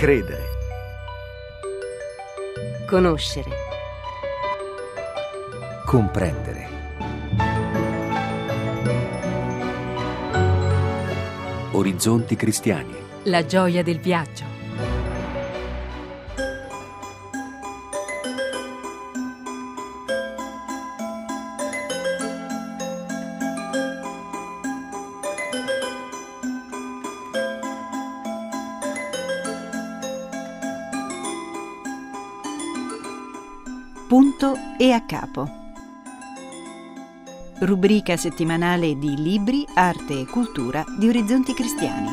Credere. Conoscere. Comprendere. Orizzonti cristiani. La gioia del viaggio. Punto e a capo. Rubrica settimanale di libri, arte e cultura di Orizzonti Cristiani.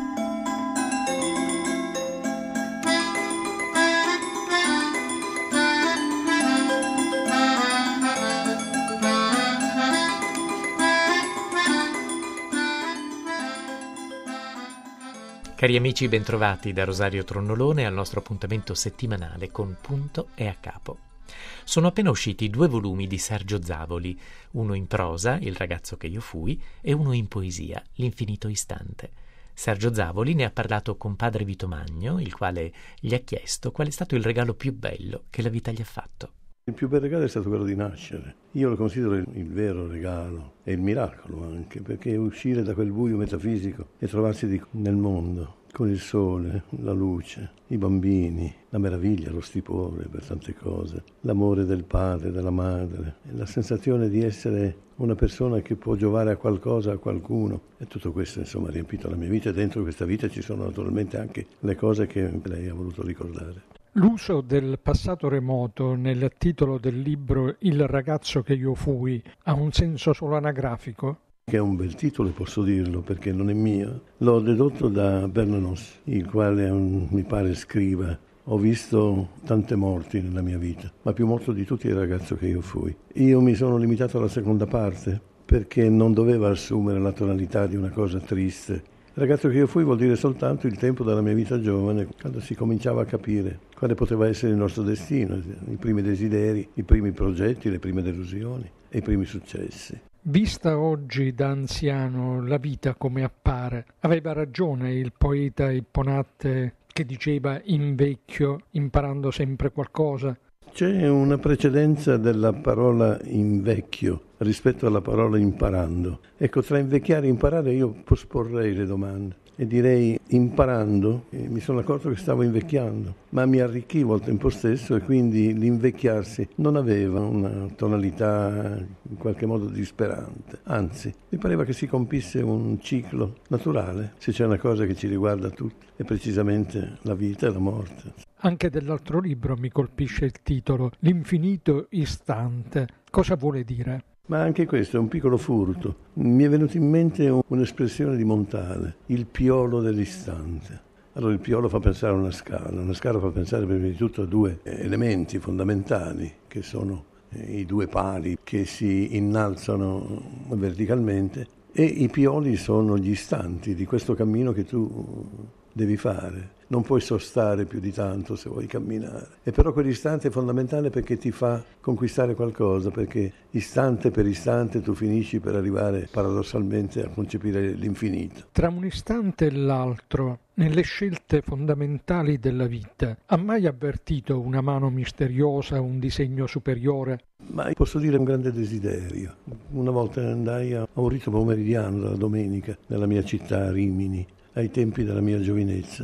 Cari amici, bentrovati da Rosario Tronnolone al nostro appuntamento settimanale con Punto e a capo. Sono appena usciti 2 volumi di Sergio Zavoli, uno in prosa, Il ragazzo che io fui, e uno in poesia, L'infinito istante. Sergio Zavoli ne ha parlato con padre Vito Magno, il quale gli ha chiesto qual è stato il regalo più bello che la vita gli ha fatto. Il più bel regalo è stato quello di nascere. Io lo considero il vero regalo e il miracolo anche, perché uscire da quel buio metafisico e trovarsi nel mondo, con il sole, la luce, i bambini, la meraviglia, lo stupore per tante cose, l'amore del padre, della madre, la sensazione di essere una persona che può giovare a qualcosa, a qualcuno. E tutto questo insomma ha riempito la mia vita, e dentro questa vita ci sono naturalmente anche le cose che lei ha voluto ricordare. L'uso del passato remoto nel titolo del libro Il ragazzo che io fui ha un senso solo anagrafico? Che è un bel titolo, posso dirlo, perché non è mio. L'ho dedotto da Bernanos, il quale mi pare scriva: ho visto tante morti nella mia vita, ma più morto di tutti è il ragazzo che io fui. Io mi sono limitato alla seconda parte, perché non doveva assumere la tonalità di una cosa triste. Il ragazzo che io fui vuol dire soltanto il tempo della mia vita giovane, quando si cominciava a capire quale poteva essere il nostro destino, i primi desideri, i primi progetti, le prime delusioni e i primi successi. Vista oggi da anziano la vita come appare, aveva ragione il poeta Ipponatte che diceva invecchio imparando sempre qualcosa? C'è una precedenza della parola invecchio rispetto alla parola imparando. Ecco, tra invecchiare e imparare io posporrei le domande e direi imparando, mi sono accorto che stavo invecchiando, ma mi arricchivo al tempo stesso e quindi l'invecchiarsi non aveva una tonalità in qualche modo disperante. Anzi, mi pareva che si compisse un ciclo naturale. Se c'è una cosa che ci riguarda tutti è precisamente la vita e la morte. Anche dell'altro libro mi colpisce il titolo, L'infinito istante. Cosa vuole dire? Ma anche questo è un piccolo furto. Mi è venuto in mente un'espressione di Montale, il piolo dell'istante. Allora il piolo fa pensare a una scala fa pensare prima di tutto a 2 elementi fondamentali, che sono i 2 pali che si innalzano verticalmente, e i pioli sono gli istanti di questo cammino che tu devi fare. Non puoi sostare più di tanto se vuoi camminare. E però quell'istante è fondamentale perché ti fa conquistare qualcosa, perché istante per istante tu finisci per arrivare paradossalmente a concepire l'infinito. Tra un istante e l'altro, nelle scelte fondamentali della vita, ha mai avvertito una mano misteriosa, un disegno superiore? Ma posso dire un grande desiderio. Una volta andai a un rito pomeridiano della domenica nella mia città, Rimini, ai tempi della mia giovinezza,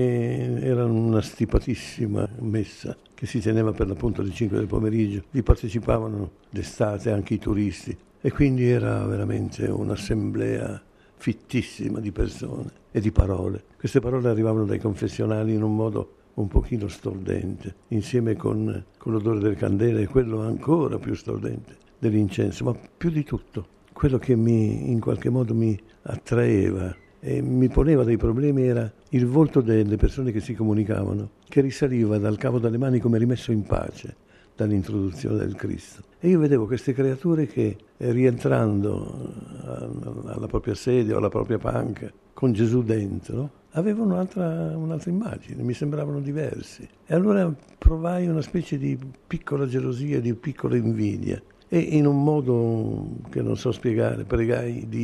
e era una stipatissima messa che si teneva per l'appunto alle 5 del pomeriggio. Vi partecipavano d'estate anche i turisti e quindi era veramente un'assemblea fittissima di persone e di parole. Queste parole arrivavano dai confessionali in un modo un pochino stordente, insieme con l'odore delle candele e quello ancora più stordente dell'incenso, ma più di tutto quello che in qualche modo mi attraeva e mi poneva dei problemi era il volto delle persone che si comunicavano, che risaliva dal cavo dalle mani come rimesso in pace dall'introduzione del Cristo. E io vedevo queste creature che, rientrando alla propria sede o alla propria panca, con Gesù dentro, avevano un'altra immagine, mi sembravano diversi. E allora provai una specie di piccola gelosia, di piccola invidia. E in un modo che non so spiegare, pregai Dio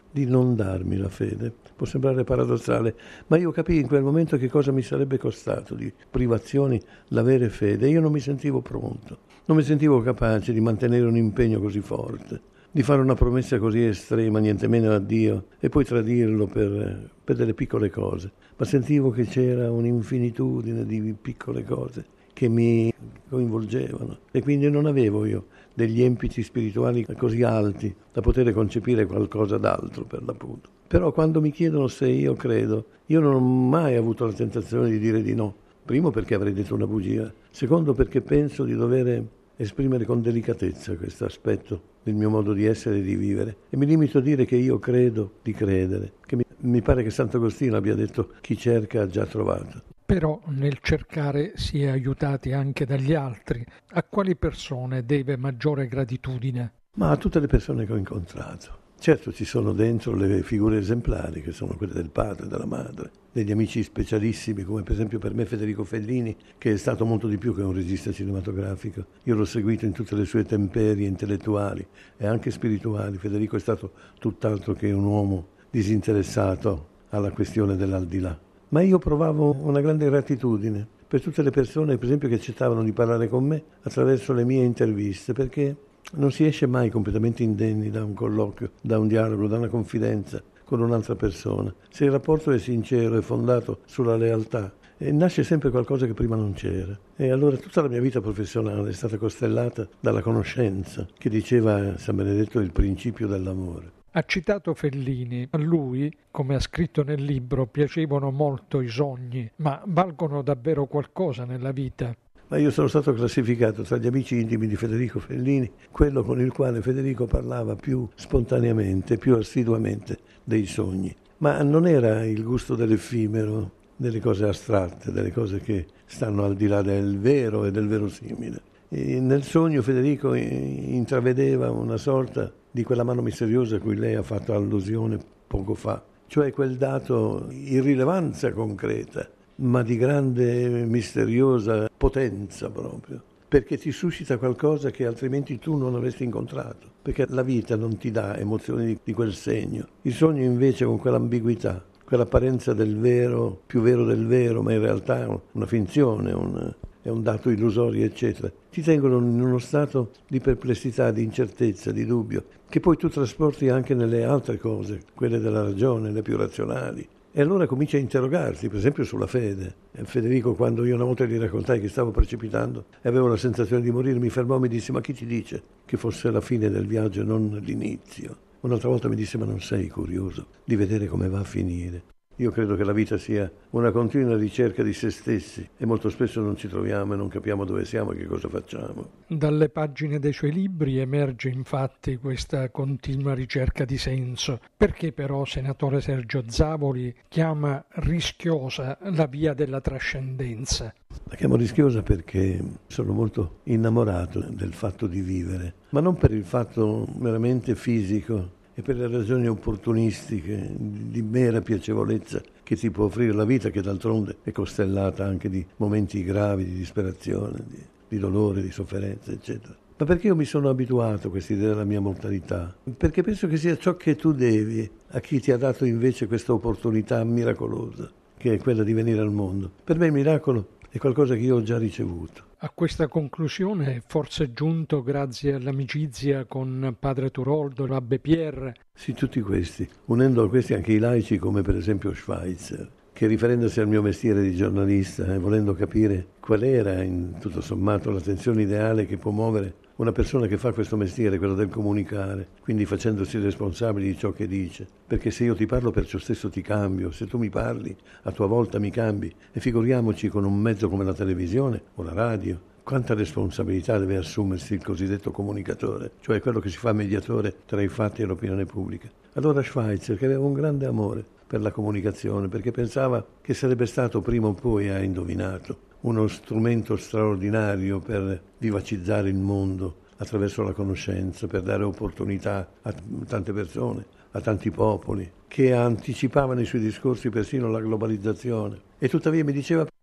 di non darmi la fede. Può sembrare paradossale, ma io capii in quel momento che cosa mi sarebbe costato di privazioni l'avere fede. Io non mi sentivo pronto, non mi sentivo capace di mantenere un impegno così forte, di fare una promessa così estrema, niente meno a Dio, e poi tradirlo per delle piccole cose. Ma sentivo che c'era un'infinitudine di piccole cose che mi coinvolgevano e quindi non avevo io degli empiti spirituali così alti da poter concepire qualcosa d'altro, per l'appunto. Però quando mi chiedono se io credo, io non ho mai avuto la tentazione di dire di no. Primo perché avrei detto una bugia, secondo perché penso di dover esprimere con delicatezza questo aspetto del mio modo di essere e di vivere, e mi limito a dire che io credo di credere, che mi pare che Sant'Agostino abbia detto: chi cerca ha già trovato. Però nel cercare si è aiutati anche dagli altri. A quali persone deve maggiore gratitudine? Ma a tutte le persone che ho incontrato. Certo, ci sono dentro le figure esemplari, che sono quelle del padre, della madre, degli amici specialissimi, come per esempio per me Federico Fellini, che è stato molto di più che un regista cinematografico. Io l'ho seguito in tutte le sue temperie intellettuali e anche spirituali. Federico è stato tutt'altro che un uomo disinteressato alla questione dell'aldilà. Ma io provavo una grande gratitudine per tutte le persone, per esempio, che accettavano di parlare con me attraverso le mie interviste, perché non si esce mai completamente indenni da un colloquio, da un dialogo, da una confidenza con un'altra persona. Se il rapporto è sincero, è fondato sulla lealtà, e nasce sempre qualcosa che prima non c'era. E allora tutta la mia vita professionale è stata costellata dalla conoscenza, che diceva San Benedetto il principio dell'amore. Ha citato Fellini. A lui, come ha scritto nel libro, piacevano molto i sogni, ma valgono davvero qualcosa nella vita? Ma io sono stato classificato tra gli amici intimi di Federico Fellini quello con il quale Federico parlava più spontaneamente, più assiduamente dei sogni. Ma non era il gusto dell'effimero, delle cose astratte, delle cose che stanno al di là del vero e del verosimile. E nel sogno Federico intravedeva una sorta di quella mano misteriosa a cui lei ha fatto allusione poco fa, cioè quel dato irrilevanza concreta, ma di grande misteriosa potenza proprio, perché ti suscita qualcosa che altrimenti tu non avresti incontrato, perché la vita non ti dà emozioni di quel segno. Il sogno invece, con quell'ambiguità, quell'apparenza del vero, più vero del vero, ma in realtà è una finzione, è un dato illusorio, eccetera, ti tengono in uno stato di perplessità, di incertezza, di dubbio, che poi tu trasporti anche nelle altre cose, quelle della ragione, le più razionali. E allora comincia a interrogarsi, per esempio, sulla fede. E Federico, quando io una volta gli raccontai che stavo precipitando e avevo la sensazione di morire, mi fermò e mi disse: ma chi ti dice che fosse la fine del viaggio e non l'inizio? Un'altra volta mi disse: ma non sei curioso di vedere come va a finire? Io credo che la vita sia una continua ricerca di se stessi e molto spesso non ci troviamo e non capiamo dove siamo e che cosa facciamo. Dalle pagine dei suoi libri emerge infatti questa continua ricerca di senso. Perché però senatore Sergio Zavoli chiama rischiosa la via della trascendenza? La chiamo rischiosa perché sono molto innamorato del fatto di vivere, ma non per il fatto meramente fisico, e per le ragioni opportunistiche, di mera piacevolezza che ti può offrire la vita, che d'altronde è costellata anche di momenti gravi, di disperazione, di dolore, di sofferenza, eccetera. Ma perché io mi sono abituato a questa idea della mia mortalità? Perché penso che sia ciò che tu devi a chi ti ha dato invece questa opportunità miracolosa, che è quella di venire al mondo. Per me il miracolo è qualcosa che io ho già ricevuto. A questa conclusione è forse giunto grazie all'amicizia con padre Turoldo, l'abbe Pierre. Sì, tutti questi, unendo a questi anche i laici come per esempio Schweitzer, che riferendosi al mio mestiere di giornalista e volendo capire qual era in tutto sommato la tensione ideale che può muovere una persona che fa questo mestiere, quello del comunicare, quindi facendosi responsabile di ciò che dice, perché se io ti parlo per ciò stesso ti cambio, se tu mi parli a tua volta mi cambi, e figuriamoci con un mezzo come la televisione o la radio, quanta responsabilità deve assumersi il cosiddetto comunicatore, cioè quello che si fa mediatore tra i fatti e l'opinione pubblica. Allora Schweitzer, che aveva un grande amore per la comunicazione, perché pensava che sarebbe stato prima o poi, ha indovinato, uno strumento straordinario per vivacizzare il mondo attraverso la conoscenza, per dare opportunità a tante persone, a tanti popoli, che anticipava nei suoi discorsi persino la globalizzazione. E tuttavia mi diceva: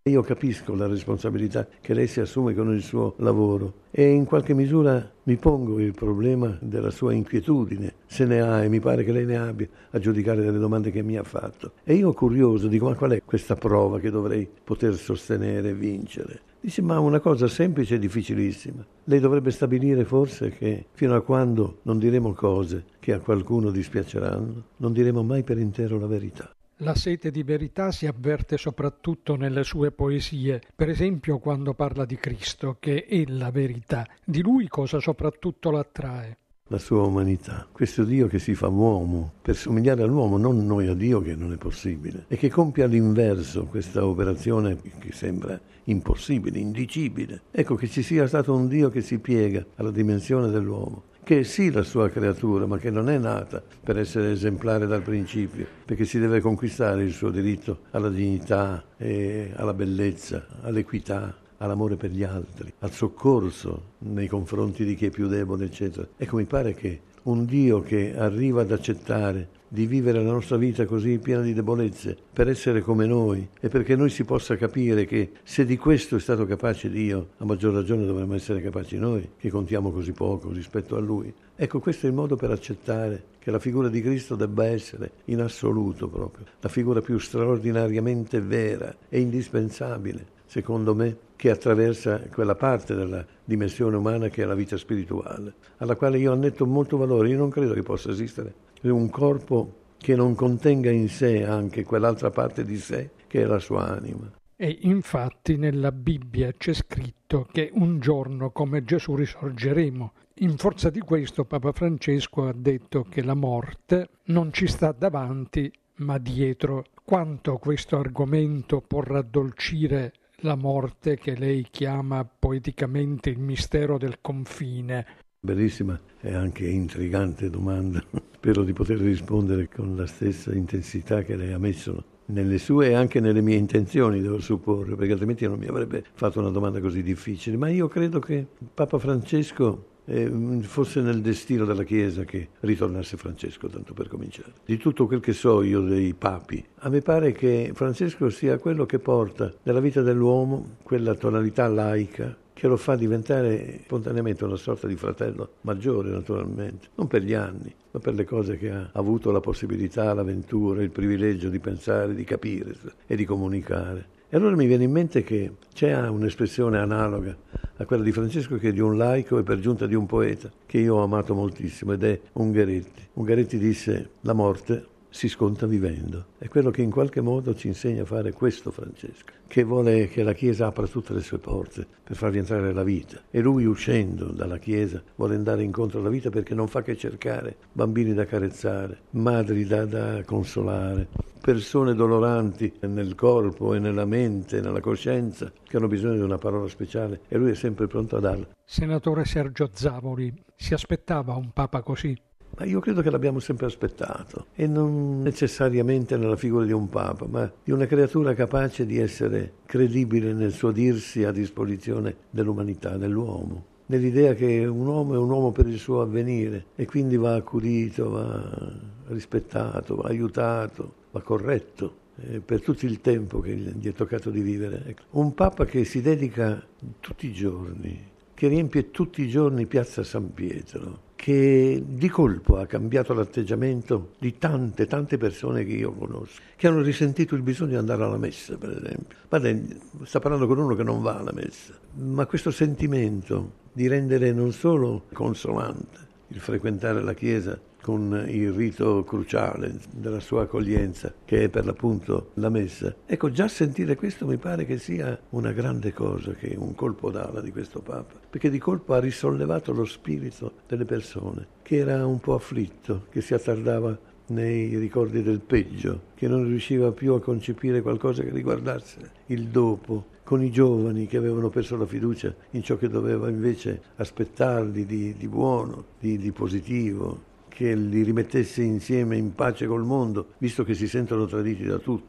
Io capisco la responsabilità che lei si assume con il suo lavoro e in qualche misura mi pongo il problema della sua inquietudine, se ne ha e mi pare che lei ne abbia, a giudicare delle domande che mi ha fatto. E io curioso dico: ma qual è questa prova che dovrei poter sostenere e vincere? Dice: ma una cosa semplice e difficilissima. Lei dovrebbe stabilire forse che fino a quando non diremo cose che a qualcuno dispiaceranno, non diremo mai per intero la verità. La sete di verità si avverte soprattutto nelle sue poesie, per esempio quando parla di Cristo, che è la verità. Di lui cosa soprattutto l'attrae? La sua umanità, questo Dio che si fa uomo per somigliare all'uomo, non noi a Dio, che non è possibile, e che compie all'inverso questa operazione che sembra impossibile, indicibile. Ecco, che ci sia stato un Dio che si piega alla dimensione dell'uomo, che è sì la sua creatura, ma che non è nata per essere esemplare dal principio, perché si deve conquistare il suo diritto alla dignità e alla bellezza, all'equità, all'amore per gli altri, al soccorso nei confronti di chi è più debole, eccetera. Ecco, mi pare che un Dio che arriva ad accettare di vivere la nostra vita così piena di debolezze per essere come noi e perché noi si possa capire che se di questo è stato capace Dio, a maggior ragione dovremmo essere capaci noi, che contiamo così poco rispetto a Lui. Ecco, questo è il modo per accettare che la figura di Cristo debba essere, in assoluto proprio, la figura più straordinariamente vera e indispensabile, secondo me, che attraversa quella parte della dimensione umana che è la vita spirituale, alla quale io annetto molto valore. Io non credo che possa esistere un corpo che non contenga in sé anche quell'altra parte di sé che è la sua anima. E infatti nella Bibbia c'è scritto che un giorno come Gesù risorgeremo. In forza di questo Papa Francesco ha detto che la morte non ci sta davanti ma dietro. Quanto questo argomento può raddolcire la morte che lei chiama poeticamente il mistero del confine? Bellissima e anche intrigante domanda. Spero di poter rispondere con la stessa intensità che lei ha messo nelle sue e anche nelle mie intenzioni, devo supporre, perché altrimenti non mi avrebbe fatto una domanda così difficile. Ma io credo che Papa Francesco fosse nel destino della Chiesa che ritornasse Francesco, tanto per cominciare. Di tutto quel che so io dei papi, a me pare che Francesco sia quello che porta nella vita dell'uomo quella tonalità laica che lo fa diventare spontaneamente una sorta di fratello maggiore, naturalmente, non per gli anni, ma per le cose che ha avuto la possibilità, l'avventura, il privilegio di pensare, di capire e di comunicare. E allora mi viene in mente che c'è un'espressione analoga a quella di Francesco, che è di un laico e per giunta di un poeta, che io ho amato moltissimo, ed è Ungaretti. Ungaretti disse: la morte si sconta vivendo. È quello che in qualche modo ci insegna a fare questo Francesco, che vuole che la Chiesa apra tutte le sue porte per far rientrare la vita. E lui, uscendo dalla Chiesa, vuole andare incontro alla vita, perché non fa che cercare bambini da carezzare, madri da consolare, persone doloranti nel corpo e nella mente, nella coscienza, che hanno bisogno di una parola speciale, e lui è sempre pronto a darla. Senatore Sergio Zavoli, si aspettava un Papa così? Ma io credo che l'abbiamo sempre aspettato, e non necessariamente nella figura di un Papa, ma di una creatura capace di essere credibile nel suo dirsi a disposizione dell'umanità, dell'uomo, nell'idea che un uomo è un uomo per il suo avvenire e quindi va accudito, va rispettato, va aiutato, va corretto per tutto il tempo che gli è toccato di vivere. Un Papa che si dedica tutti i giorni, che riempie tutti i giorni Piazza San Pietro, che di colpo ha cambiato l'atteggiamento di tante persone che io conosco, che hanno risentito il bisogno di andare alla messa, per esempio. Guarda, sta parlando con uno che non va alla messa, ma questo sentimento di rendere non solo consolante il frequentare la Chiesa con il rito cruciale della sua accoglienza, che è per l'appunto la messa. Ecco, già sentire questo mi pare che sia una grande cosa, che è un colpo d'ala di questo Papa, perché di colpo ha risollevato lo spirito delle persone, che era un po' afflitto, che si attardava nei ricordi del peggio, che non riusciva più a concepire qualcosa che riguardasse il dopo, con i giovani che avevano perso la fiducia in ciò che doveva invece aspettarli di buono, di positivo, che li rimettesse insieme in pace col mondo, visto che si sentono traditi da tutti.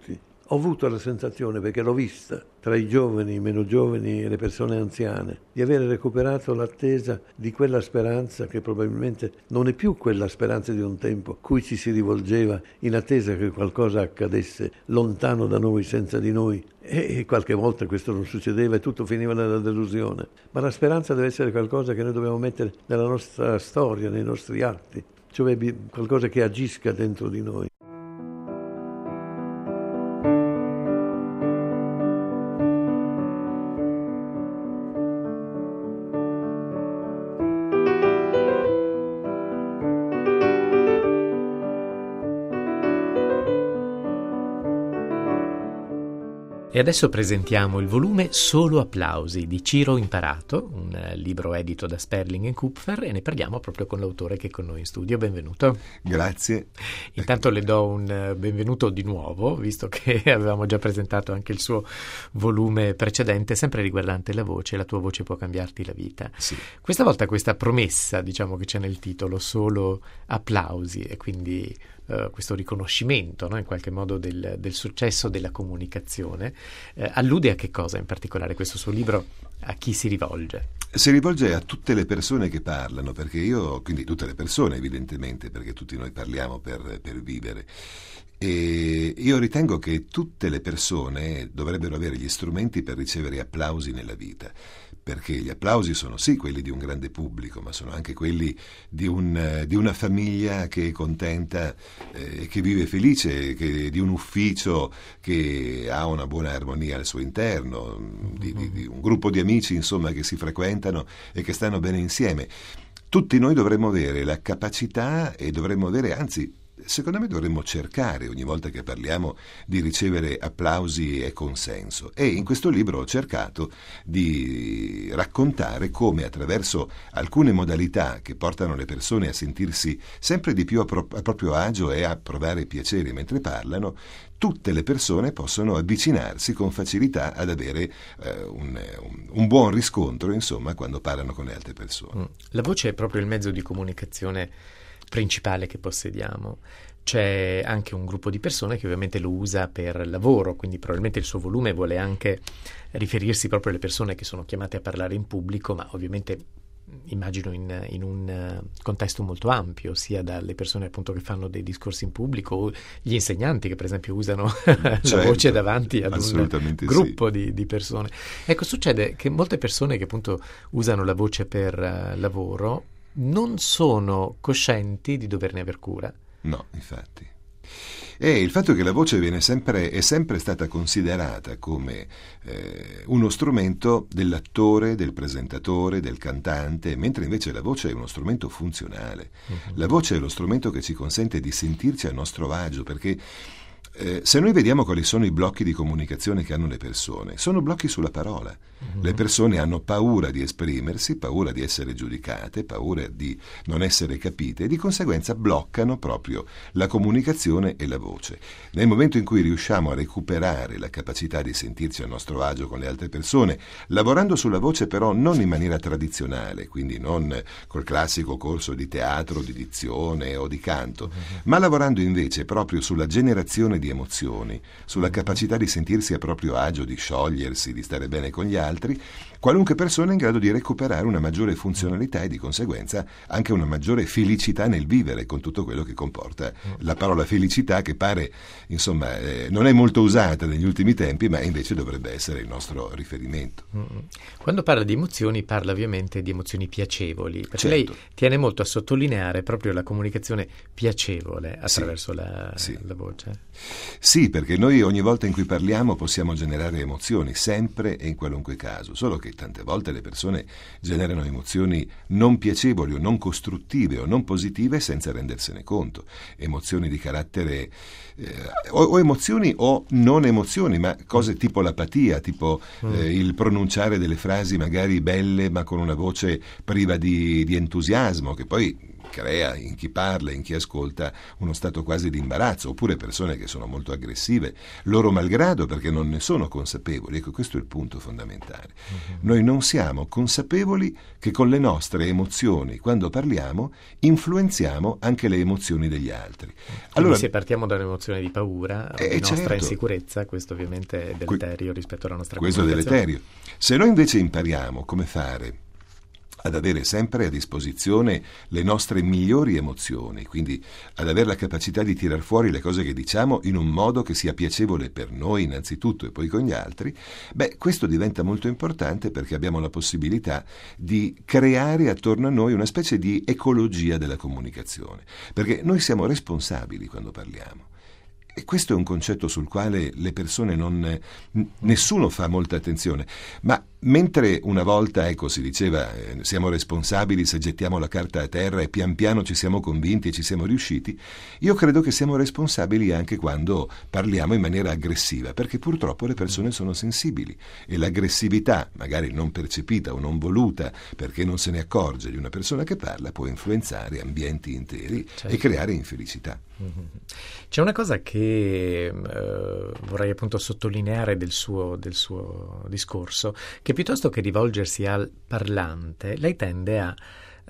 Ho avuto la sensazione, perché l'ho vista tra i giovani, i meno giovani e le persone anziane, di avere recuperato l'attesa di quella speranza che probabilmente non è più quella speranza di un tempo cui ci si rivolgeva in attesa che qualcosa accadesse lontano da noi, senza di noi. E qualche volta questo non succedeva e tutto finiva nella delusione. Ma la speranza deve essere qualcosa che noi dobbiamo mettere nella nostra storia, nei nostri atti, cioè qualcosa che agisca dentro di noi. E adesso presentiamo il volume Solo applausi di Ciro Imparato, un libro edito da Sperling & Kupfer, e ne parliamo proprio con l'autore che è con noi in studio. Benvenuto. Grazie. Intanto le do un benvenuto di nuovo, visto che avevamo già presentato anche il suo volume precedente, sempre riguardante la voce. La tua voce può cambiarti la vita. Sì. Questa volta questa promessa, diciamo, che c'è nel titolo, Solo applausi, e quindi questo riconoscimento, no, in qualche modo del successo della comunicazione, allude a che cosa in particolare questo suo libro? A chi si rivolge? Si rivolge a tutte le persone che parlano, quindi tutte le persone evidentemente, perché tutti noi parliamo per vivere. E io ritengo che tutte le persone dovrebbero avere gli strumenti per ricevere applausi nella vita, perché gli applausi sono sì quelli di un grande pubblico, ma sono anche quelli di una famiglia che è contenta, che vive felice, di un ufficio che ha una buona armonia al suo interno, di un gruppo di amici, insomma, che si frequentano e che stanno bene insieme. Tutti noi dovremmo avere la capacità e dovremmo avere, anzi, secondo me dovremmo cercare ogni volta che parliamo di ricevere applausi e consenso, e in questo libro ho cercato di raccontare come attraverso alcune modalità che portano le persone a sentirsi sempre di più a proprio agio e a provare piacere mentre parlano, tutte le persone possono avvicinarsi con facilità ad avere un buon riscontro, insomma, quando parlano con le altre persone. La voce è proprio il mezzo di comunicazione principale che possediamo. C'è anche un gruppo di persone che ovviamente lo usa per lavoro, quindi probabilmente il suo volume vuole anche riferirsi proprio alle persone che sono chiamate a parlare in pubblico, ma ovviamente immagino in un contesto molto ampio, sia dalle persone appunto che fanno dei discorsi in pubblico, o gli insegnanti che per esempio usano la voce davanti ad un gruppo di persone. Ecco, succede che molte persone che appunto usano la voce per lavoro non sono coscienti di doverne aver cura. No, infatti. E il fatto che la voce è sempre stata considerata come uno strumento dell'attore, del presentatore, del cantante, mentre invece la voce è uno strumento funzionale. La voce è lo strumento che ci consente di sentirci a nostro agio, perché se noi vediamo quali sono i blocchi di comunicazione che hanno le persone, sono blocchi sulla parola. Le persone hanno paura di esprimersi, paura di essere giudicate, paura di non essere capite, e di conseguenza bloccano proprio la comunicazione e la voce. Nel momento in cui riusciamo a recuperare la capacità di sentirci a nostro agio con le altre persone, lavorando sulla voce però non in maniera tradizionale, quindi non col classico corso di teatro, di dizione o di canto, ma lavorando invece proprio sulla generazione di emozioni, sulla capacità di sentirsi a proprio agio, di sciogliersi, di stare bene con gli altri, qualunque persona è in grado di recuperare una maggiore funzionalità e di conseguenza anche una maggiore felicità nel vivere, con tutto quello che comporta la parola felicità, che pare, insomma, non è molto usata negli ultimi tempi, ma invece dovrebbe essere il nostro riferimento. Quando parla di emozioni, parla ovviamente di emozioni piacevoli, perché certo. Lei tiene molto a sottolineare proprio la comunicazione piacevole attraverso la voce. Sì, perché noi ogni volta in cui parliamo possiamo generare emozioni, sempre e in qualunque caso, solo che tante volte le persone generano emozioni non piacevoli o non costruttive o non positive senza rendersene conto, emozioni di carattere o emozioni o non emozioni, ma cose tipo l'apatia, tipo il pronunciare delle frasi magari belle ma con una voce priva di entusiasmo, che poi crea in chi parla, in chi ascolta, uno stato quasi di imbarazzo, oppure persone che sono molto aggressive, loro malgrado, perché non ne sono consapevoli. Ecco, questo è il punto fondamentale. Noi non siamo consapevoli che con le nostre emozioni, quando parliamo, influenziamo anche le emozioni degli altri. Allora, se partiamo da un'emozione di paura, di nostra certo, insicurezza, questo ovviamente è deleterio rispetto alla nostra questo comunicazione. Questo è deleterio. Se noi invece impariamo come fare ad avere sempre a disposizione le nostre migliori emozioni, quindi ad avere la capacità di tirar fuori le cose che diciamo in un modo che sia piacevole per noi innanzitutto e poi con gli altri, questo diventa molto importante, perché abbiamo la possibilità di creare attorno a noi una specie di ecologia della comunicazione, perché noi siamo responsabili quando parliamo. E questo è un concetto sul quale le persone nessuno fa molta attenzione, ma mentre una volta, si diceva siamo responsabili se gettiamo la carta a terra, e pian piano ci siamo convinti e ci siamo riusciti, io credo che siamo responsabili anche quando parliamo in maniera aggressiva, perché purtroppo le persone sono sensibili e l'aggressività, magari non percepita o non voluta perché non se ne accorge di una persona che parla, può influenzare ambienti interi, certo, e creare infelicità. C'è una cosa che vorrei appunto sottolineare del suo discorso, che piuttosto che rivolgersi al parlante, lei tende a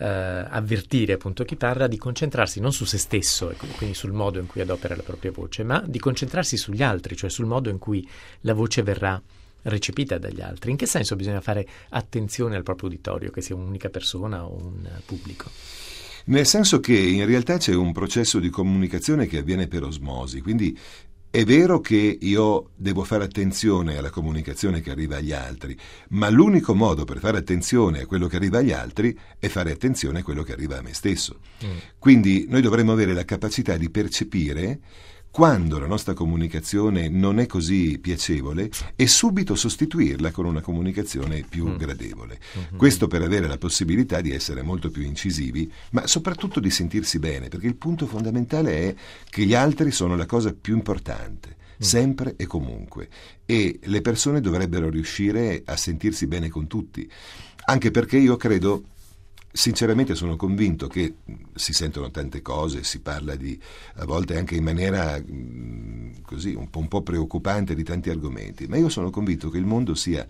avvertire appunto chi parla di concentrarsi non su se stesso, e quindi sul modo in cui adopera la propria voce, ma di concentrarsi sugli altri, cioè sul modo in cui la voce verrà recepita dagli altri. In che senso bisogna fare attenzione al proprio uditorio, che sia un'unica persona o un pubblico? Nel senso che in realtà c'è un processo di comunicazione che avviene per osmosi, quindi è vero che io devo fare attenzione alla comunicazione che arriva agli altri, ma l'unico modo per fare attenzione a quello che arriva agli altri è fare attenzione a quello che arriva a me stesso. Quindi noi dovremmo avere la capacità di percepire quando la nostra comunicazione non è così piacevole e subito sostituirla con una comunicazione più gradevole. Questo per avere la possibilità di essere molto più incisivi, ma soprattutto di sentirsi bene, perché il punto fondamentale è che gli altri sono la cosa più importante, sempre e comunque, e le persone dovrebbero riuscire a sentirsi bene con tutti, anche perché io credo, sinceramente sono convinto che si sentono tante cose, si parla a volte anche in maniera così un po' preoccupante di tanti argomenti, ma io sono convinto che il mondo sia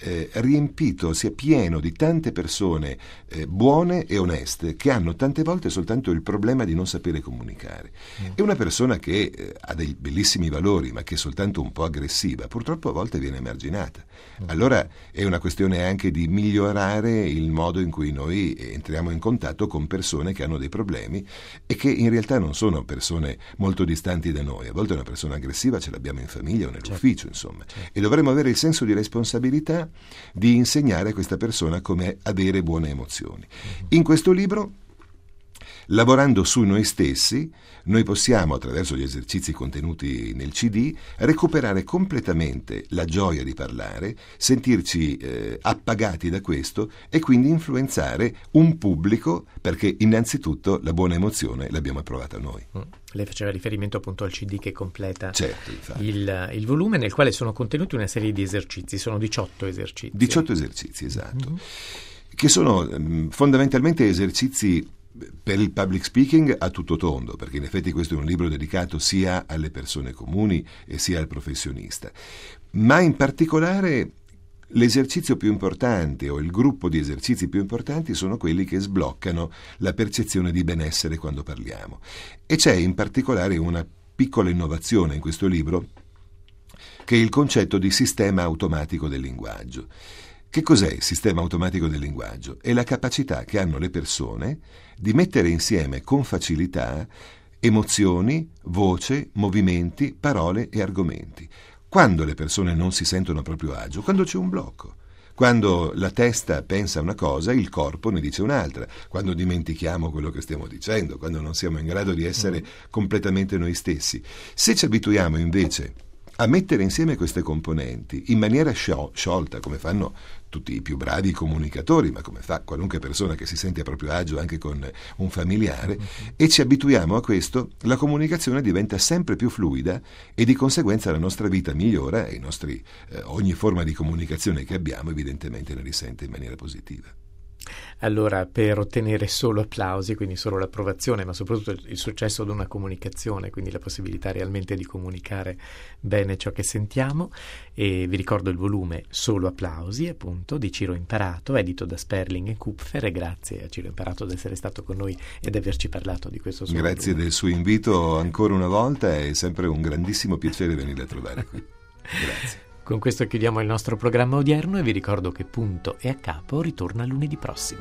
riempito, sia pieno di tante persone buone e oneste, che hanno tante volte soltanto il problema di non sapere comunicare. E una persona che ha dei bellissimi valori, ma che è soltanto un po' aggressiva, purtroppo a volte viene emarginata. Allora è una questione anche di migliorare il modo in cui noi entriamo in contatto con persone che hanno dei problemi e che in realtà non sono persone molto distanti da noi. A volte una persona aggressiva ce l'abbiamo in famiglia o nell'ufficio, insomma. E dovremmo avere il senso di responsabilità di insegnare a questa persona come avere buone emozioni. In questo libro, lavorando su noi stessi, noi possiamo, attraverso gli esercizi contenuti nel CD, recuperare completamente la gioia di parlare, sentirci appagati da questo e quindi influenzare un pubblico, perché innanzitutto la buona emozione l'abbiamo provata noi. Lei faceva riferimento appunto al CD che completa certo, il volume, nel quale sono contenuti una serie di esercizi, sono 18 esercizi. 18 esercizi, esatto, che sono fondamentalmente esercizi per il public speaking a tutto tondo, perché in effetti questo è un libro dedicato sia alle persone comuni e sia al professionista, ma in particolare l'esercizio più importante o il gruppo di esercizi più importanti sono quelli che sbloccano la percezione di benessere quando parliamo. E c'è in particolare una piccola innovazione in questo libro, che è il concetto di sistema automatico del linguaggio. Che cos'è il sistema automatico del linguaggio? È la capacità che hanno le persone di mettere insieme con facilità emozioni, voce, movimenti, parole e argomenti. Quando le persone non si sentono a proprio agio? Quando c'è un blocco. Quando la testa pensa una cosa, il corpo ne dice un'altra. Quando dimentichiamo quello che stiamo dicendo, quando non siamo in grado di essere completamente noi stessi. Se ci abituiamo invece a mettere insieme queste componenti in maniera sciolta, come fanno tutti i più bravi comunicatori, ma come fa qualunque persona che si sente a proprio agio anche con un familiare, e ci abituiamo a questo, la comunicazione diventa sempre più fluida e di conseguenza la nostra vita migliora e ogni forma di comunicazione che abbiamo evidentemente ne risente in maniera positiva. Allora, per ottenere solo applausi, quindi solo l'approvazione, ma soprattutto il successo di una comunicazione, quindi la possibilità realmente di comunicare bene ciò che sentiamo, e vi ricordo il volume Solo applausi, appunto, di Ciro Imparato, edito da Sperling e Kupfer, e grazie a Ciro Imparato di essere stato con noi e di averci parlato di questo suo Grazie volume. del suo invito ancora una volta, è sempre un grandissimo piacere venire a trovare qui. Grazie. Con questo chiudiamo il nostro programma odierno e vi ricordo che Punto e a Capo ritorna lunedì prossimo.